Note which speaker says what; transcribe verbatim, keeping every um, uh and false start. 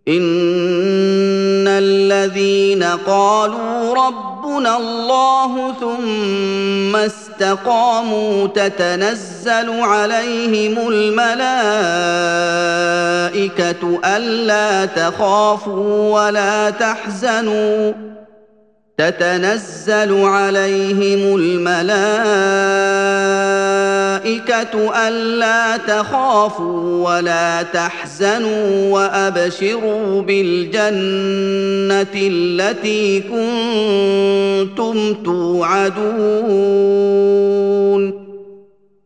Speaker 1: إن الذين قالوا ربنا الله ثم استقاموا تتنزل عليهم الملائكة ألا تخافوا ولا تحزنوا تتنزل عليهم الملائكة ألا تخافوا ولا تحزنوا وأبشروا بالجنة التي كنتم توعدون